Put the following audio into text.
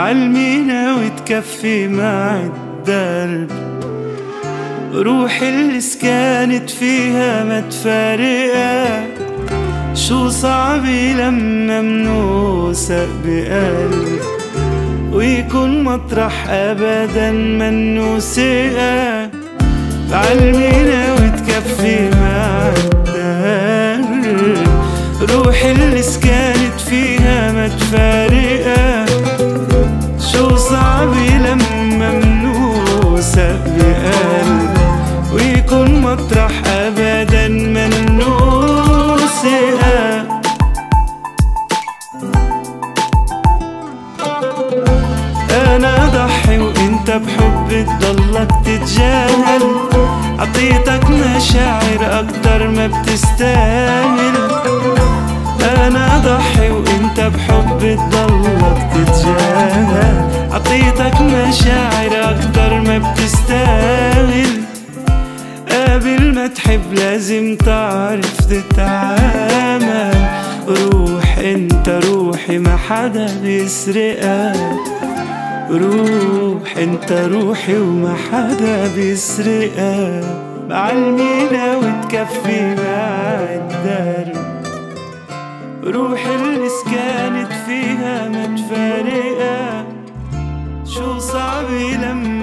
عالمينا وتكفي مع الدرب، روحي اللي سكنت فيها ما تفارقها. شو صعب لما منوثق بقلب ويكون مطرح أبدا منو ثقة. بعلمينا وتكفي مع الدرب، روحي اللي سكنت فيها ما تفارقها. شو صعب لما منوثق بقلب ويكون مطرح أبدا منو ثقة. أنا ضحي وإنت بحب تضلك تتجاهل، عطيتك مشاعر أكتر ما بتستاهل. أنا ضحي وإنت بحب تضلك تتجاهل، عطيتك مشاعر أكتر ما بتستاهل. قبل ما تحب لازم تعرف تتعامل. روح انت روحي ما حدا بيسرقها، روح انت روحي وما حدا بيسرقها. بعلمينا وتكفي مع الدرب، روحي اللي سكنت فيها ما تفارقها. شو صعب لما